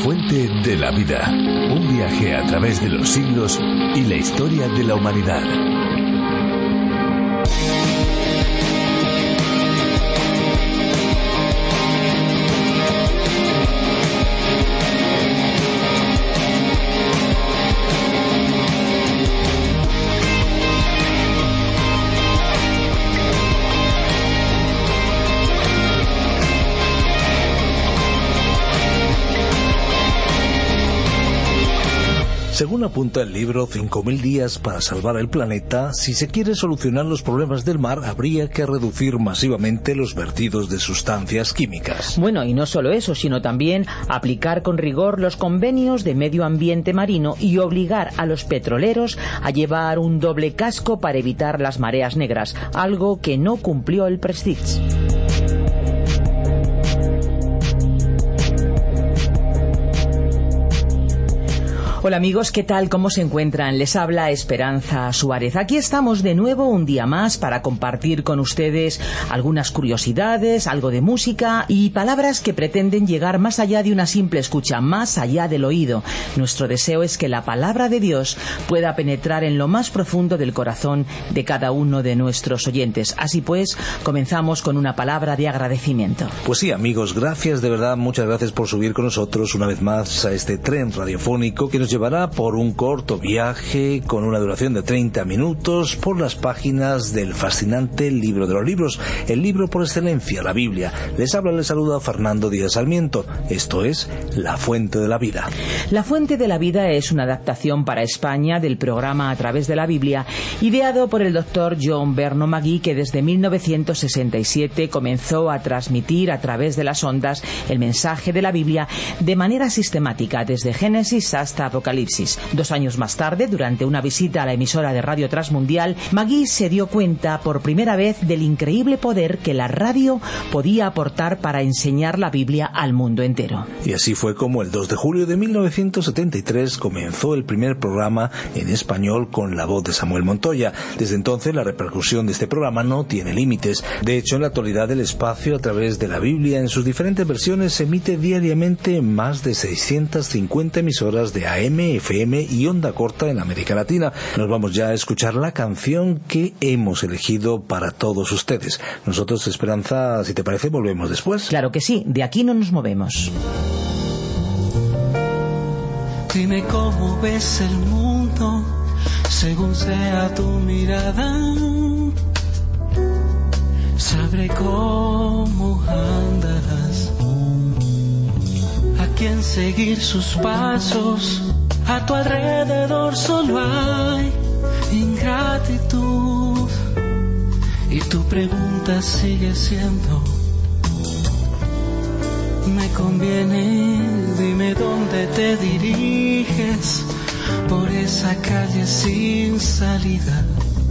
Fuente de la vida. Un viaje a través de los siglos y la historia de la humanidad. Según apunta el libro 5000 días para salvar el planeta, si se quiere solucionar los problemas del mar, habría que reducir masivamente los vertidos de sustancias químicas. Bueno, y no solo eso, sino también aplicar con rigor los convenios de medio ambiente marino y obligar a los petroleros a llevar un doble casco para evitar las mareas negras, algo que no cumplió el Prestige. Hola amigos, ¿qué tal? ¿Cómo se encuentran? Les habla Esperanza Suárez. Aquí estamos de nuevo un día más para compartir con ustedes algunas curiosidades, algo de música y palabras que pretenden llegar más allá de una simple escucha, más allá del oído. Nuestro deseo es que la palabra de Dios pueda penetrar en lo más profundo del corazón de cada uno de nuestros oyentes. Así pues, comenzamos con una palabra de agradecimiento. Pues sí, amigos, gracias de verdad, muchas gracias por subir con nosotros una vez más a este tren radiofónico que nos llevará por un corto viaje con una duración de 30 minutos por las páginas del fascinante libro de los libros, el libro por excelencia, la Biblia. Les saluda Fernando Díaz Sarmiento. Esto es La Fuente de la Vida. La Fuente de la Vida es una adaptación para España del programa A través de la Biblia, ideado por el doctor John Vernon McGee, que desde 1967 comenzó a transmitir a través de las ondas el mensaje de la Biblia de manera sistemática, desde Génesis hasta Apocalipsis. 2 años más tarde, durante una visita a la emisora de Radio Transmundial, McGee se dio cuenta por primera vez del increíble poder que la radio podía aportar para enseñar la Biblia al mundo entero. Y así fue como el 2 de julio de 1973 comenzó el primer programa en español con la voz de Samuel Montoya. Desde entonces la repercusión de este programa no tiene límites. De hecho, en la actualidad el espacio a través de la Biblia en sus diferentes versiones se emite diariamente en más de 650 emisoras de AM, FM y onda corta en América Latina. Nos vamos ya a escuchar la canción que hemos elegido para todos ustedes. Nosotros, Esperanza, si te parece, volvemos después. Claro que sí, de aquí no nos movemos. Dime cómo ves el mundo, según sea tu mirada. Sabré cómo andas, a quién seguir sus pasos. A tu alrededor solo hay ingratitud y tu pregunta sigue siendo: ¿me conviene? Dime dónde te diriges por esa calle sin salida.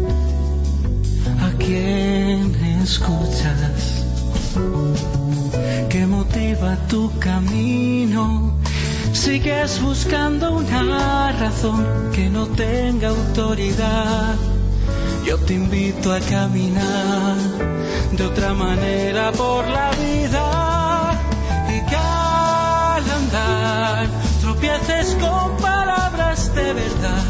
¿A quién escuchas? ¿Qué motiva tu camino? Sigues buscando una razón que no tenga autoridad. Yo te invito a caminar de otra manera por la vida y que al andar tropieces con palabras de verdad.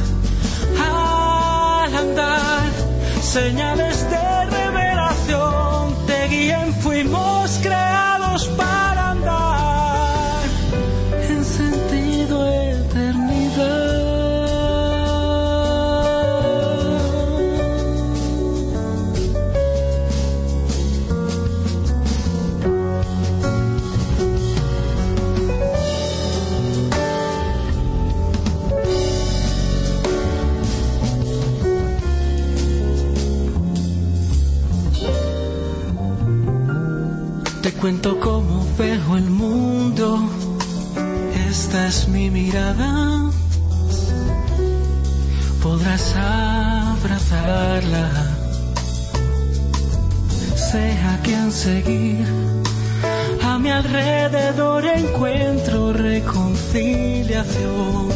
Al andar señales de revelación te guíen. Fuimos creados para andar en sentido eternidad. Te cuento cómo veo el mundo. Esta es mi mirada. Podrás abrazarla. Sé a quién seguir. A mi alrededor encuentro reconciliación.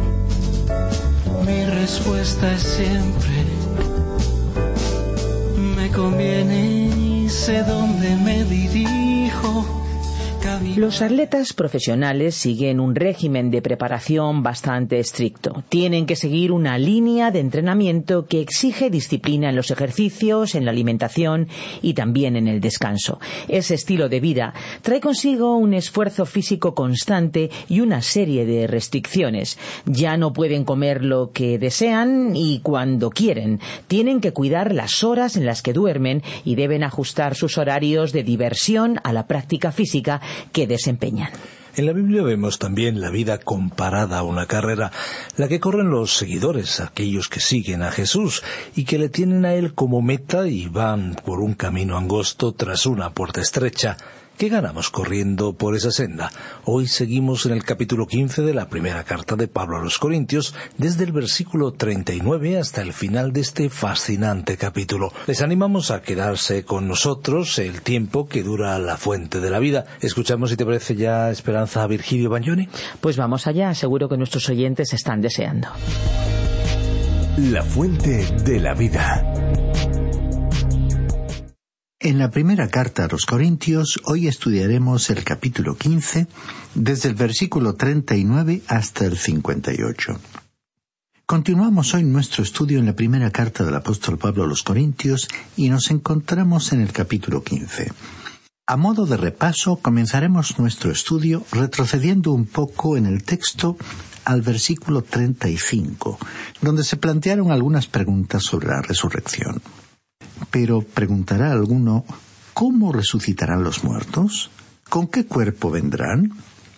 Mi respuesta es siempre: me conviene y sé dónde me dirijo. para vivir. Los atletas profesionales siguen un régimen de preparación bastante estricto. Tienen que seguir una línea de entrenamiento que exige disciplina en los ejercicios, en la alimentación y también en el descanso. Ese estilo de vida trae consigo un esfuerzo físico constante y una serie de restricciones. Ya no pueden comer lo que desean y cuando quieren. Tienen que cuidar las horas en las que duermen y deben ajustar sus horarios de diversión a la práctica física que desempeñan. En la Biblia vemos también la vida comparada a una carrera, la que corren los seguidores, aquellos que siguen a Jesús y que le tienen a Él como meta y van por un camino angosto tras una puerta estrecha. ¿Qué ganamos corriendo por esa senda? Hoy seguimos en el capítulo 15 de la primera carta de Pablo a los Corintios, desde el versículo 39 hasta el final de este fascinante capítulo. Les animamos a quedarse con nosotros el tiempo que dura la fuente de la vida. Escuchamos, si te parece ya, Esperanza, a Virgilio Bagnoni. Pues vamos allá, seguro que nuestros oyentes están deseando. La fuente de la vida. En la primera carta a los Corintios, hoy estudiaremos el capítulo 15, desde el versículo 39 hasta el 58. Continuamos hoy nuestro estudio en la primera carta del apóstol Pablo a los Corintios y nos encontramos en el capítulo 15. A modo de repaso, comenzaremos nuestro estudio retrocediendo un poco en el texto al versículo 35, donde se plantearon algunas preguntas sobre la resurrección. Pero preguntará alguno, ¿cómo resucitarán los muertos? ¿Con qué cuerpo vendrán?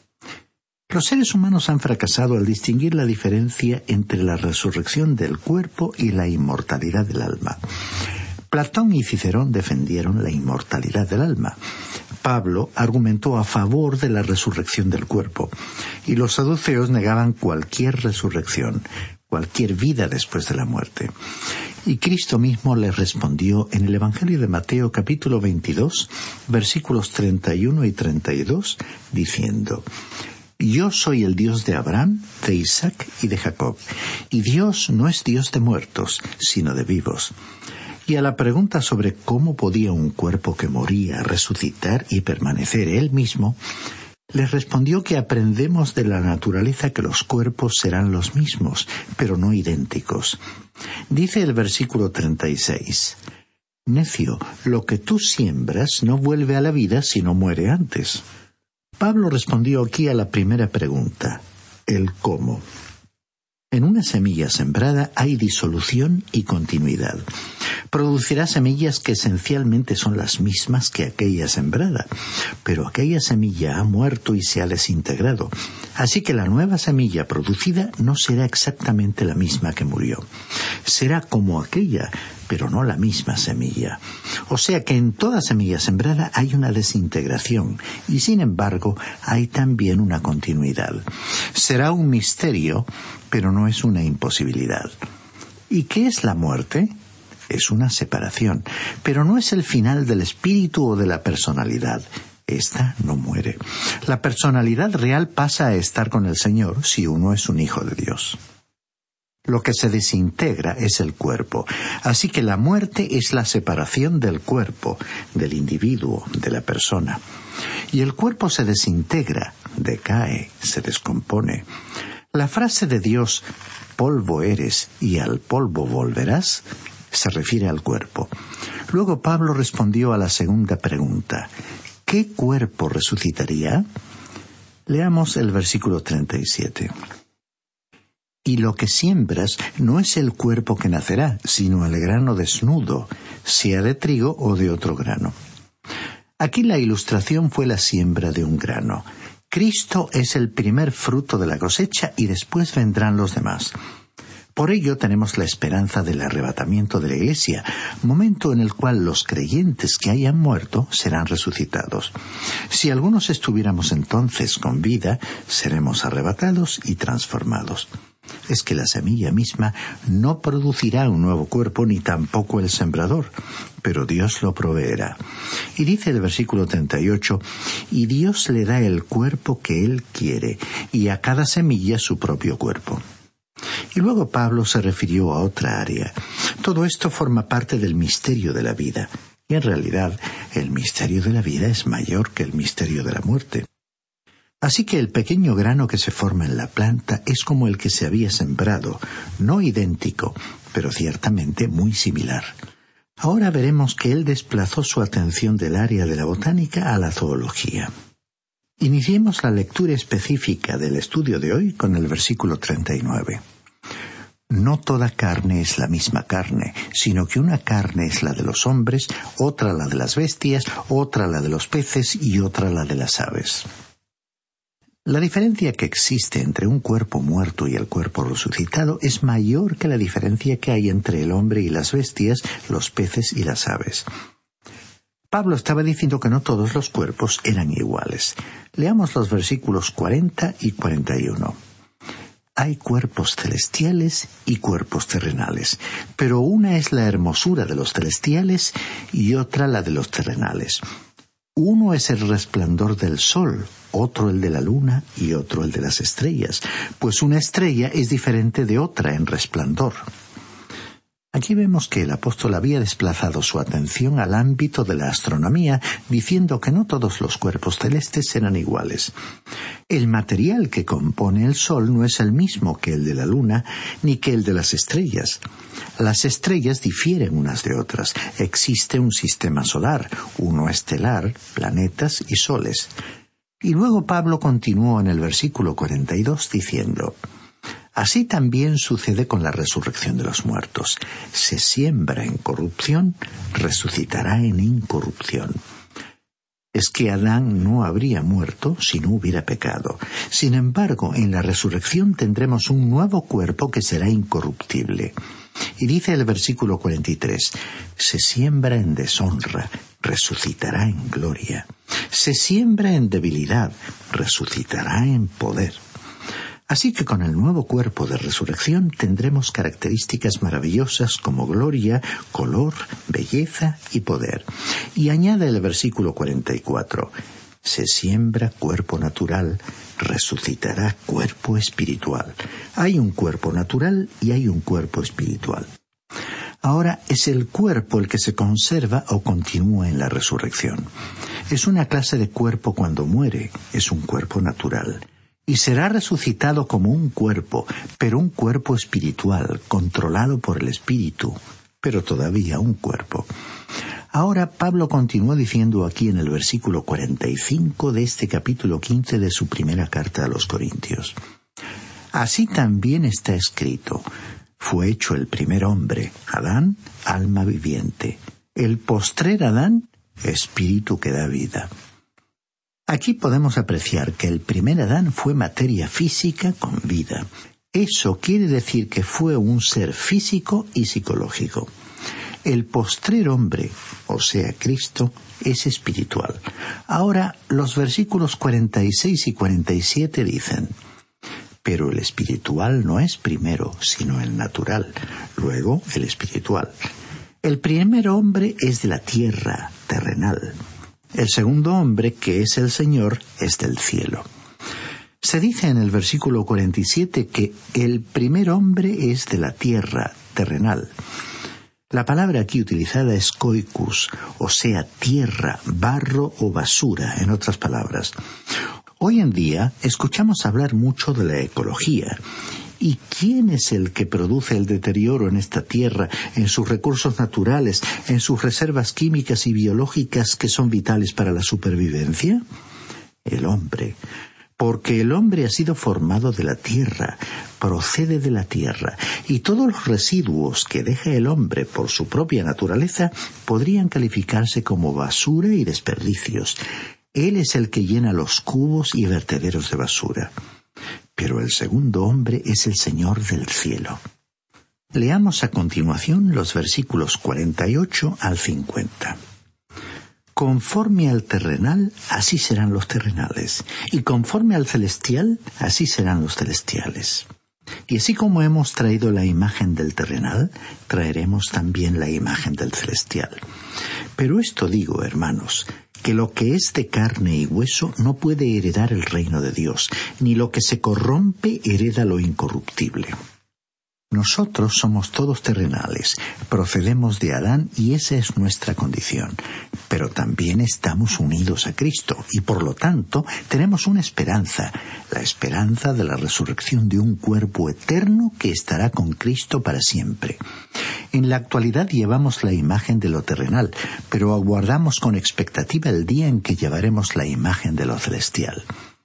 Los seres humanos han fracasado al distinguir la diferencia entre la resurrección del cuerpo y la inmortalidad del alma. Platón y Cicerón defendieron la inmortalidad del alma. Pablo argumentó a favor de la resurrección del cuerpo, y los saduceos negaban cualquier resurrección, cualquier vida después de la muerte. Y Cristo mismo les respondió en el Evangelio de Mateo capítulo 22, versículos 31 y 32, diciendo: Yo soy el Dios de Abraham, de Isaac y de Jacob, y Dios no es Dios de muertos, sino de vivos. Y a la pregunta sobre cómo podía un cuerpo que moría resucitar y permanecer él mismo, les respondió que aprendemos de la naturaleza que los cuerpos serán los mismos, pero no idénticos. Dice el versículo 36, Necio, lo que tú siembras no vuelve a la vida sino muere antes. Pablo respondió aquí a la primera pregunta, el cómo. En una semilla sembrada hay disolución y continuidad. Producirá semillas que esencialmente son las mismas que aquella sembrada, pero aquella semilla ha muerto y se ha desintegrado. Así que la nueva semilla producida no será exactamente la misma que murió. Será como aquella, pero no la misma semilla. O sea que en toda semilla sembrada hay una desintegración, y sin embargo hay también una continuidad. Será un misterio, pero no es una imposibilidad. ¿Y qué es la muerte? Es una separación, pero no es el final del espíritu o de la personalidad. Esta no muere. La personalidad real pasa a estar con el Señor si uno es un hijo de Dios. Lo que se desintegra es el cuerpo. Así que la muerte es la separación del cuerpo, del individuo, de la persona. Y el cuerpo se desintegra, decae, se descompone. La frase de Dios, polvo eres y al polvo volverás, se refiere al cuerpo. Luego Pablo respondió a la segunda pregunta, ¿qué cuerpo resucitaría? Leamos el versículo 37. Y lo que siembras no es el cuerpo que nacerá, sino el grano desnudo, sea de trigo o de otro grano. Aquí la ilustración fue la siembra de un grano. Cristo es el primer fruto de la cosecha y después vendrán los demás. Por ello tenemos la esperanza del arrebatamiento de la Iglesia, momento en el cual los creyentes que hayan muerto serán resucitados. Si algunos estuviéramos entonces con vida, seremos arrebatados y transformados. Es que la semilla misma no producirá un nuevo cuerpo ni tampoco el sembrador, pero Dios lo proveerá. Y dice el versículo 38, y Dios le da el cuerpo que Él quiere, y a cada semilla su propio cuerpo. Y luego Pablo se refirió a otra área. Todo esto forma parte del misterio de la vida. Y en realidad, el misterio de la vida es mayor que el misterio de la muerte. Así que el pequeño grano que se forma en la planta es como el que se había sembrado, no idéntico, pero ciertamente muy similar. Ahora veremos que él desplazó su atención del área de la botánica a la zoología. Iniciemos la lectura específica del estudio de hoy con el versículo 39. No toda carne es la misma carne, sino que una carne es la de los hombres, otra la de las bestias, otra la de los peces y otra la de las aves. La diferencia que existe entre un cuerpo muerto y el cuerpo resucitado es mayor que la diferencia que hay entre el hombre y las bestias, los peces y las aves. Pablo estaba diciendo que no todos los cuerpos eran iguales. Leamos los versículos 40 y 41. Hay cuerpos celestiales y cuerpos terrenales, pero una es la hermosura de los celestiales y otra la de los terrenales. Uno es el resplandor del sol, otro el de la luna y otro el de las estrellas, pues una estrella es diferente de otra en resplandor. Aquí vemos que el apóstol había desplazado su atención al ámbito de la astronomía, diciendo que no todos los cuerpos celestes eran iguales. El material que compone el sol no es el mismo que el de la luna, ni que el de las estrellas. Las estrellas difieren unas de otras. Existe un sistema solar, uno estelar, planetas y soles. Y luego Pablo continuó en el versículo 42 diciendo: Así también sucede con la resurrección de los muertos. Se siembra en corrupción, resucitará en incorrupción. Es que Adán no habría muerto si no hubiera pecado. Sin embargo, en la resurrección tendremos un nuevo cuerpo que será incorruptible. Y dice el versículo 43, se siembra en deshonra, resucitará en gloria. Se siembra en debilidad, resucitará en poder. Así que con el nuevo cuerpo de resurrección tendremos características maravillosas como gloria, color, belleza y poder. Y añade el versículo 44, se siembra cuerpo natural, resucitará cuerpo espiritual. Hay un cuerpo natural y hay un cuerpo espiritual. Ahora es el cuerpo el que se conserva o continúa en la resurrección. Es una clase de cuerpo cuando muere, es un cuerpo natural. Y será resucitado como un cuerpo, pero un cuerpo espiritual, controlado por el Espíritu, pero todavía un cuerpo. Ahora Pablo continúa diciendo aquí en el versículo 45 de este capítulo 15 de su primera carta a los Corintios. Así también está escrito, fue hecho el primer hombre, Adán, alma viviente. El postrer Adán, espíritu que da vida. Aquí podemos apreciar que el primer Adán fue materia física con vida. Eso quiere decir que fue un ser físico y psicológico. El postrer hombre, o sea, Cristo, es espiritual. Ahora, los versículos 46 y 47 dicen, pero el espiritual no es primero, sino el natural, luego el espiritual. El primer hombre es de la tierra, terrenal. El segundo hombre, que es el Señor, es del cielo. Se dice en el versículo 47 que el primer hombre es de la tierra, terrenal. La palabra aquí utilizada es koikus, o sea, tierra, barro o basura, en otras palabras. Hoy en día escuchamos hablar mucho de la ecología. ¿Y quién es el que produce el deterioro en esta tierra, en sus recursos naturales, en sus reservas químicas y biológicas que son vitales para la supervivencia? El hombre. Porque el hombre ha sido formado de la tierra, procede de la tierra, y todos los residuos que deja el hombre por su propia naturaleza podrían calificarse como basura y desperdicios. Él es el que llena los cubos y vertederos de basura. Pero el segundo hombre es el Señor del cielo. Leamos a continuación los versículos 48 al 50. Conforme al terrenal, así serán los terrenales, y conforme al celestial, así serán los celestiales. Y así como hemos traído la imagen del terrenal, traeremos también la imagen del celestial. Pero esto digo, hermanos, que lo que es de carne y hueso no puede heredar el reino de Dios, ni lo que se corrompe hereda lo incorruptible. Nosotros somos todos terrenales, procedemos de Adán y esa es nuestra condición. Pero también estamos unidos a Cristo y por lo tanto tenemos una esperanza, la esperanza de la resurrección de un cuerpo eterno que estará con Cristo para siempre. En la actualidad llevamos la imagen de lo terrenal, pero aguardamos con expectativa el día en que llevaremos la imagen de lo celestial.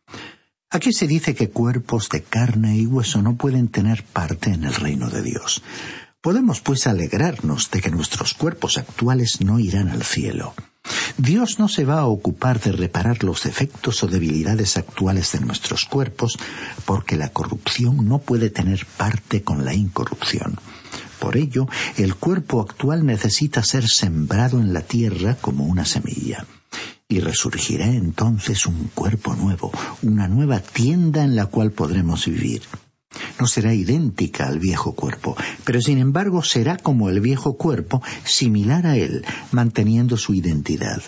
Aquí se dice que cuerpos de carne y hueso no pueden tener parte en el reino de Dios. Podemos pues alegrarnos de que nuestros cuerpos actuales no irán al cielo. Dios no se va a ocupar de reparar los defectos o debilidades actuales de nuestros cuerpos, porque la corrupción no puede tener parte con la incorrupción. Por ello, el cuerpo actual necesita ser sembrado en la tierra como una semilla. Y resurgirá entonces un cuerpo nuevo, una nueva tienda en la cual podremos vivir. No será idéntica al viejo cuerpo, pero sin embargo será como el viejo cuerpo, similar a él, manteniendo su identidad.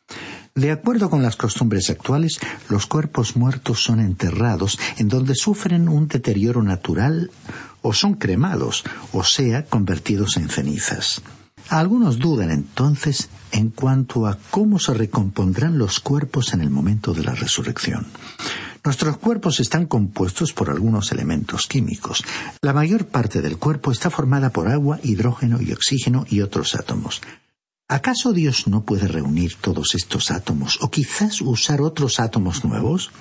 De acuerdo con las costumbres actuales, los cuerpos muertos son enterrados en donde sufren un deterioro natural o son cremados, o sea, convertidos en cenizas. Algunos dudan entonces en cuanto a cómo se recompondrán los cuerpos en el momento de la resurrección. Nuestros cuerpos están compuestos por algunos elementos químicos. La mayor parte del cuerpo está formada por agua, hidrógeno y oxígeno y otros átomos. ¿Acaso Dios no puede reunir todos estos átomos o quizás usar otros átomos nuevos?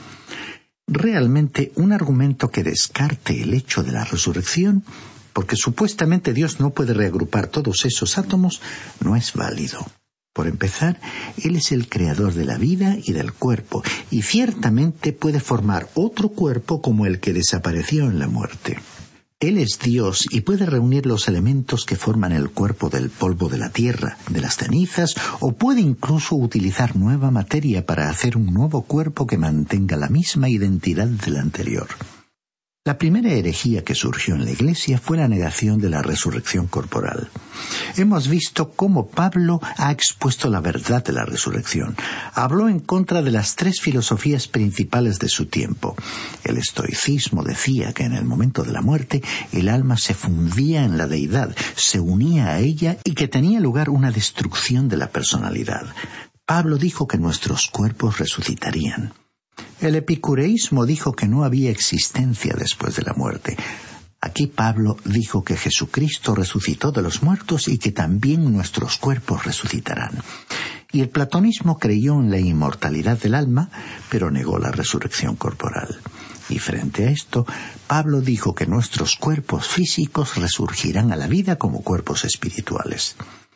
Realmente, un argumento que descarte el hecho de la resurrección, porque supuestamente Dios no puede reagrupar todos esos átomos, no es válido. Por empezar, Él es el creador de la vida y del cuerpo, y ciertamente puede formar otro cuerpo como el que desapareció en la muerte. Él es Dios y puede reunir los elementos que forman el cuerpo del polvo de la tierra, de las cenizas, o puede incluso utilizar nueva materia para hacer un nuevo cuerpo que mantenga la misma identidad del anterior. La primera herejía que surgió en la Iglesia fue la negación de la resurrección corporal. Hemos visto cómo Pablo ha expuesto la verdad de la resurrección. Habló en contra de las tres filosofías principales de su tiempo. El estoicismo decía que en el momento de la muerte el alma se fundía en la deidad, se unía a ella y que tenía lugar una destrucción de la personalidad. Pablo dijo que nuestros cuerpos resucitarían. El epicureísmo dijo que no había existencia después de la muerte. Aquí Pablo dijo que Jesucristo resucitó de los muertos y que también nuestros cuerpos resucitarán. Y el platonismo creyó en la inmortalidad del alma, pero negó la resurrección corporal. Y frente a esto, Pablo dijo que nuestros cuerpos físicos resurgirán a la vida como cuerpos espirituales.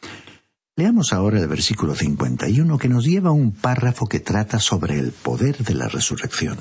Leamos ahora el versículo 51 que nos lleva a un párrafo que trata sobre el poder de la resurrección.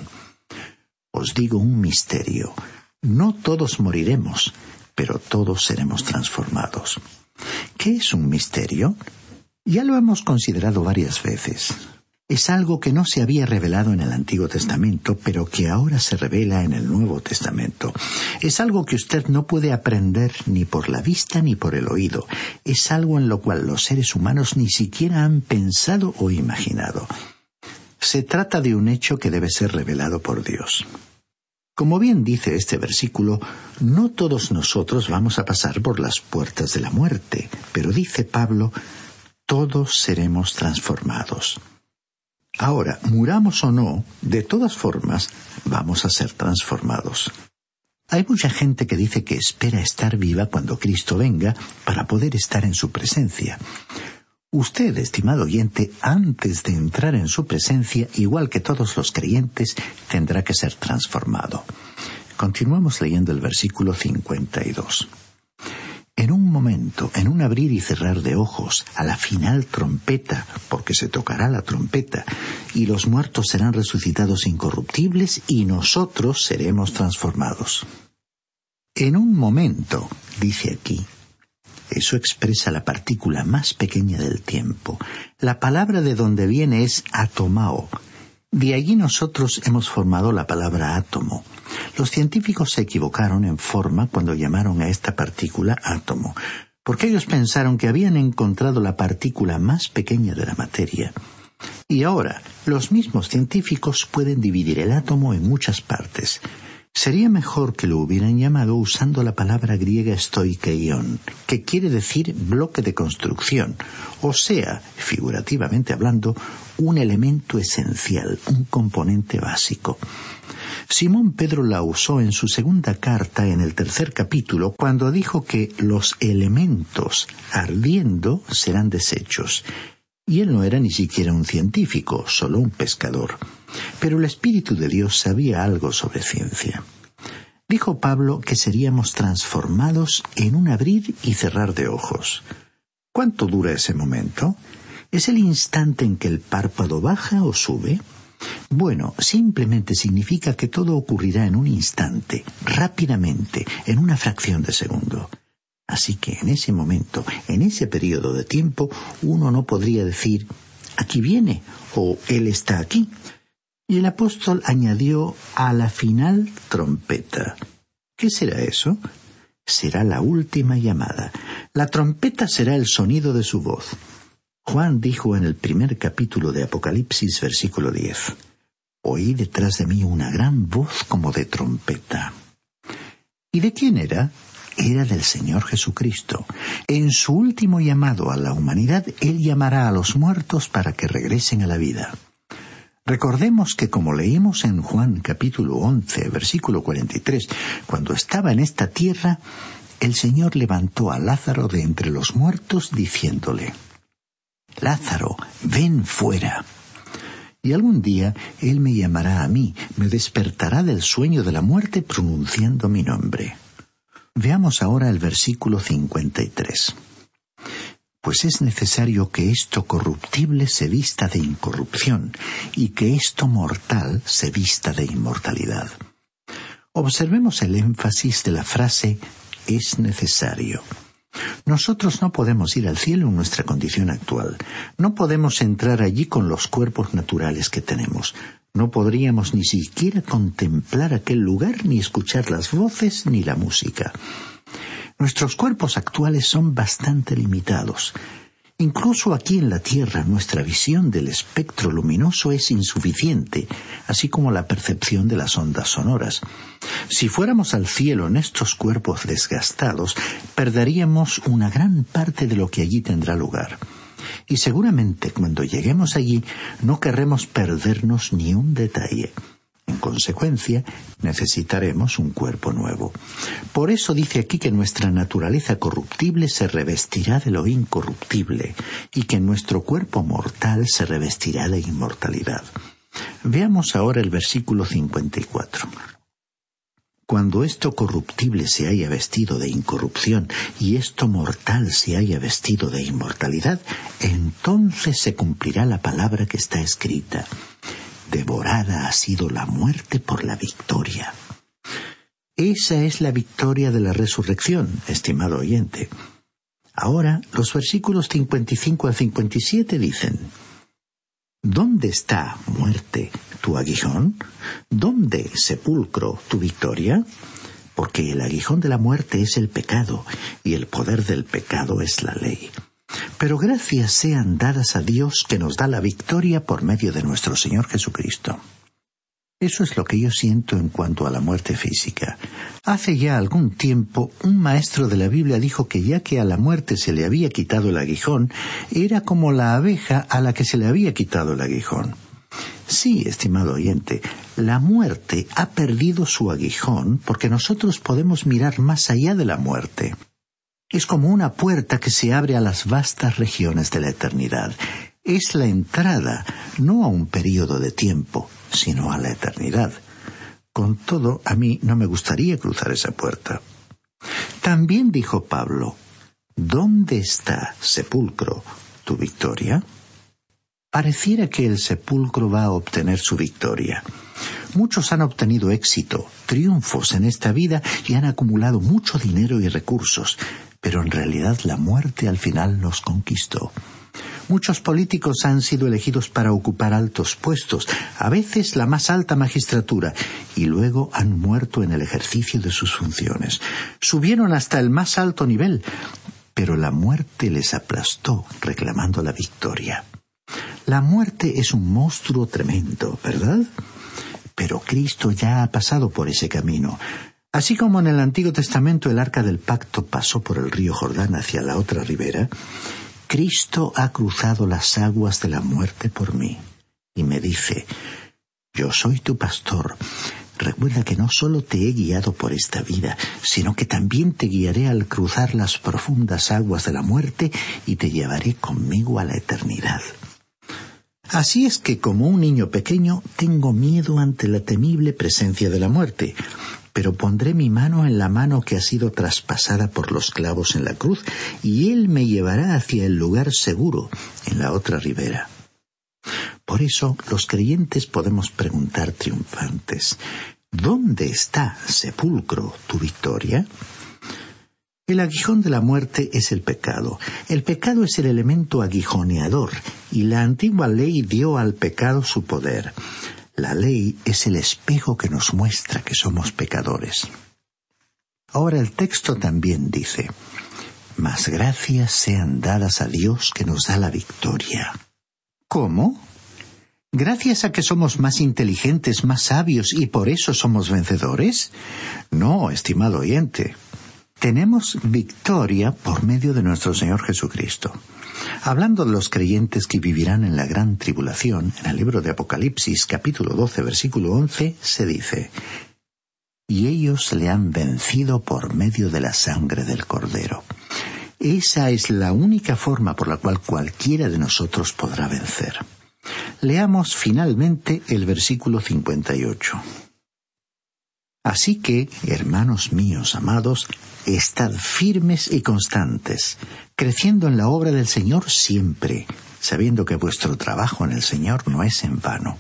Os digo un misterio. No todos moriremos, pero todos seremos transformados. ¿Qué es un misterio? Ya lo hemos considerado varias veces. Es algo que no se había revelado en el Antiguo Testamento, pero que ahora se revela en el Nuevo Testamento. Es algo que usted no puede aprender ni por la vista ni por el oído. Es algo en lo cual los seres humanos ni siquiera han pensado o imaginado. Se trata de un hecho que debe ser revelado por Dios. Como bien dice este versículo, no todos nosotros vamos a pasar por las puertas de la muerte, pero dice Pablo, todos seremos transformados. Ahora, muramos o no, de todas formas, vamos a ser transformados. Hay mucha gente que dice que espera estar viva cuando Cristo venga para poder estar en su presencia. Usted, estimado oyente, antes de entrar en su presencia, igual que todos los creyentes, tendrá que ser transformado. Continuamos leyendo el versículo 52. En un momento, en un abrir y cerrar de ojos, a la final trompeta, porque se tocará la trompeta, y los muertos serán resucitados incorruptibles, y nosotros seremos transformados. En un momento, dice aquí. Eso expresa la partícula más pequeña del tiempo. La palabra de donde viene es atomao. De allí nosotros hemos formado la palabra átomo. Los científicos se equivocaron en forma cuando llamaron a esta partícula átomo, porque ellos pensaron que habían encontrado la partícula más pequeña de la materia. Y ahora, los mismos científicos pueden dividir el átomo en muchas partes. Sería mejor que lo hubieran llamado usando la palabra griega stoikeion, que quiere decir bloque de construcción, o sea, figurativamente hablando, un elemento esencial, un componente básico. Simón Pedro la usó en su segunda carta, en el 3er capítulo, cuando dijo que los elementos ardiendo serán deshechos. Y él no era ni siquiera un científico, solo un pescador. Pero el Espíritu de Dios sabía algo sobre ciencia. Dijo Pablo que seríamos transformados en un abrir y cerrar de ojos. ¿Cuánto dura ese momento? ¿Es el instante en que el párpado baja o sube? Bueno, simplemente significa que todo ocurrirá en un instante, rápidamente, en una fracción de segundo. Así que en ese momento, en ese periodo de tiempo, uno no podría decir, aquí viene, o él está aquí. Y el apóstol añadió a la final trompeta. ¿Qué será eso? Será la última llamada. La trompeta será el sonido de su voz. Juan dijo en el 1er capítulo de Apocalipsis, versículo 10, «Oí detrás de mí una gran voz como de trompeta». ¿Y de quién era? Era del Señor Jesucristo. En su último llamado a la humanidad, Él llamará a los muertos para que regresen a la vida. Recordemos que, como leímos en Juan capítulo 11, versículo 43, cuando estaba en esta tierra, el Señor levantó a Lázaro de entre los muertos diciéndole, «Lázaro, ven fuera». Y algún día Él me llamará a mí, me despertará del sueño de la muerte pronunciando mi nombre. Veamos ahora el versículo 53. Pues es necesario que esto corruptible se vista de incorrupción, y que esto mortal se vista de inmortalidad. Observemos el énfasis de la frase «es necesario». Nosotros no podemos ir al cielo en nuestra condición actual. No podemos entrar allí con los cuerpos naturales que tenemos. No podríamos ni siquiera contemplar aquel lugar, ni escuchar las voces, ni la música. Nuestros cuerpos actuales son bastante limitados. Incluso aquí en la Tierra nuestra visión del espectro luminoso es insuficiente, así como la percepción de las ondas sonoras. Si fuéramos al cielo en estos cuerpos desgastados, perderíamos una gran parte de lo que allí tendrá lugar. Y seguramente cuando lleguemos allí no querremos perdernos ni un detalle. En consecuencia, necesitaremos un cuerpo nuevo. Por eso dice aquí que nuestra naturaleza corruptible se revestirá de lo incorruptible y que nuestro cuerpo mortal se revestirá de inmortalidad. Veamos ahora el versículo 54. Cuando esto corruptible se haya vestido de incorrupción y esto mortal se haya vestido de inmortalidad, entonces se cumplirá la palabra que está escrita. Devorada ha sido la muerte por la victoria. Esa es la victoria de la resurrección, estimado oyente. Ahora, los versículos 55 al 57 dicen, ¿dónde está, muerte, tu aguijón? ¿Dónde, sepulcro, tu victoria? Porque el aguijón de la muerte es el pecado, y el poder del pecado es la ley. Pero gracias sean dadas a Dios que nos da la victoria por medio de nuestro Señor Jesucristo. Eso es lo que yo siento en cuanto a la muerte física. Hace ya algún tiempo, un maestro de la Biblia dijo que ya que a la muerte se le había quitado el aguijón, era como la abeja a la que se le había quitado el aguijón. Sí, estimado oyente, la muerte ha perdido su aguijón porque nosotros podemos mirar más allá de la muerte. Es como una puerta que se abre a las vastas regiones de la eternidad. Es la entrada, no a un período de tiempo, sino a la eternidad. Con todo, a mí no me gustaría cruzar esa puerta. También dijo Pablo, ¿dónde está, sepulcro, tu victoria? Pareciera que el sepulcro va a obtener su victoria. Muchos han obtenido éxito, triunfos en esta vida y han acumulado mucho dinero y recursos, pero en realidad la muerte al final los conquistó. Muchos políticos han sido elegidos para ocupar altos puestos, a veces la más alta magistratura, y luego han muerto en el ejercicio de sus funciones. Subieron hasta el más alto nivel, pero la muerte les aplastó, reclamando la victoria. La muerte es un monstruo tremendo, ¿verdad? pero Cristo ya ha pasado por ese camino. Así como en el Antiguo Testamento el Arca del Pacto pasó por el río Jordán hacia la otra ribera, Cristo ha cruzado las aguas de la muerte por mí. Y me dice: yo soy tu pastor. Recuerda que no solo te he guiado por esta vida, sino que también te guiaré al cruzar las profundas aguas de la muerte y te llevaré conmigo a la eternidad. Así es que, como un niño pequeño, tengo miedo ante la temible presencia de la muerte, pero pondré mi mano en la mano que ha sido traspasada por los clavos en la cruz, y Él me llevará hacia el lugar seguro, en la otra ribera. Por eso, los creyentes podemos preguntar triunfantes: ¿dónde está, sepulcro, tu victoria? El aguijón de la muerte es el pecado. El pecado es el elemento aguijoneador, y la antigua ley dio al pecado su poder. La ley es el espejo que nos muestra que somos pecadores. Ahora el texto también dice: mas gracias sean dadas a Dios que nos da la victoria. ¿Cómo? ¿Gracias a que somos más inteligentes, más sabios y por eso somos vencedores? No, estimado oyente. Tenemos victoria por medio de nuestro Señor Jesucristo. Hablando de los creyentes que vivirán en la gran tribulación, en el libro de Apocalipsis, capítulo 12, versículo 11, se dice: y ellos le han vencido por medio de la sangre del Cordero. Esa es la única forma por la cual cualquiera de nosotros podrá vencer. Leamos finalmente el versículo 58. Así que, hermanos míos amados, estad firmes y constantes, creciendo en la obra del Señor siempre, sabiendo que vuestro trabajo en el Señor no es en vano.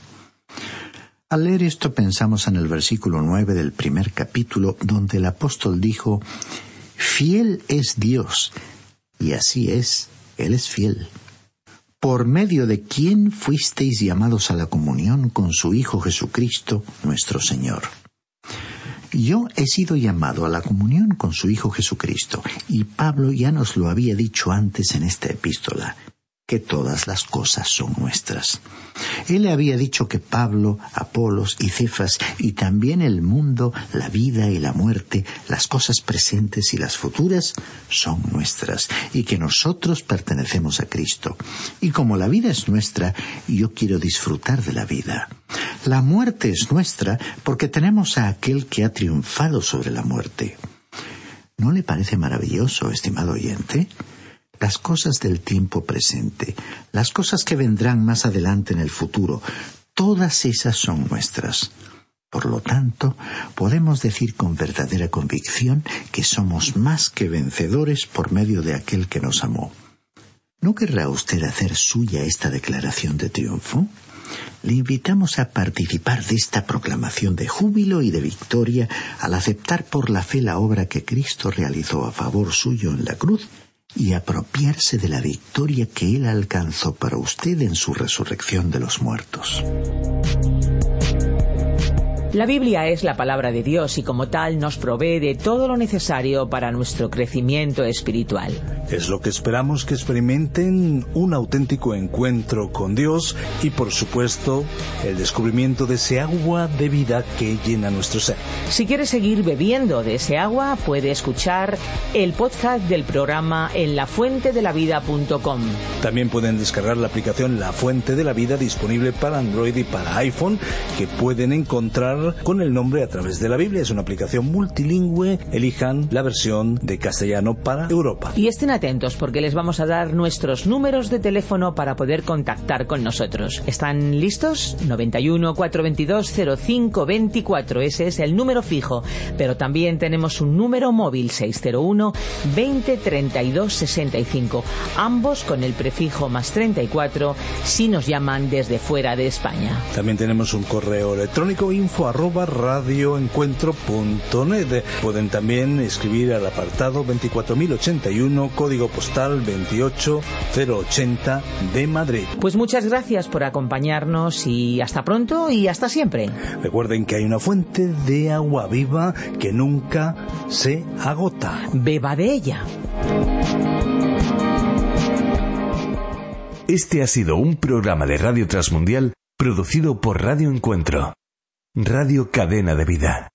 Al leer esto pensamos en el versículo 9 del primer capítulo, donde el apóstol dijo: fiel es Dios, y así es, Él es fiel, por medio de quien fuisteis llamados a la comunión con su Hijo Jesucristo, nuestro Señor. Yo he sido llamado a la comunión con su Hijo Jesucristo, y Pablo ya nos lo había dicho antes en esta epístola, que todas las cosas son nuestras. Él le había dicho que Pablo, Apolos y Cefas, y también el mundo, la vida y la muerte, las cosas presentes y las futuras, son nuestras, y que nosotros pertenecemos a Cristo. Y como la vida es nuestra, yo quiero disfrutar de la vida. La muerte es nuestra porque tenemos a aquel que ha triunfado sobre la muerte. ¿No le parece maravilloso, estimado oyente? Las cosas del tiempo presente, las cosas que vendrán más adelante en el futuro, todas esas son nuestras. Por lo tanto, podemos decir con verdadera convicción que somos más que vencedores por medio de aquel que nos amó. ¿No querrá usted hacer suya esta declaración de triunfo? Le invitamos a participar de esta proclamación de júbilo y de victoria al aceptar por la fe la obra que Cristo realizó a favor suyo en la cruz y apropiarse de la victoria que Él alcanzó para usted en su resurrección de los muertos. La Biblia es la palabra de Dios y como tal nos provee de todo lo necesario para nuestro crecimiento espiritual. Es lo que esperamos que experimenten un auténtico encuentro con Dios y, por supuesto, el descubrimiento de ese agua de vida que llena nuestro ser. Si quiere seguir bebiendo de ese agua, puede escuchar el podcast del programa en lafuentedelavida.com. También pueden descargar la aplicación La Fuente de la Vida, disponible para Android y para iPhone, que pueden encontrar con el nombre A Través de la Biblia. Es una aplicación multilingüe. Elijan la versión de castellano para Europa. Y estén atentos porque les vamos a dar nuestros números de teléfono para poder contactar con nosotros. ¿Están listos? 91 422 0524. Ese es el número fijo. Pero también tenemos un número móvil, 601 20 32 65. Ambos con el prefijo más 34 si nos llaman desde fuera de España. También tenemos un correo electrónico, info@radioencuentro.net. Pueden también escribir al apartado 24081, código postal 28080 de Madrid. Pues muchas gracias por acompañarnos y hasta pronto y hasta siempre. Recuerden que hay una fuente de agua viva que nunca se agota. Beba de ella. Este ha sido un programa de Radio Transmundial producido por Radio Encuentro. Radio Cadena de Vida.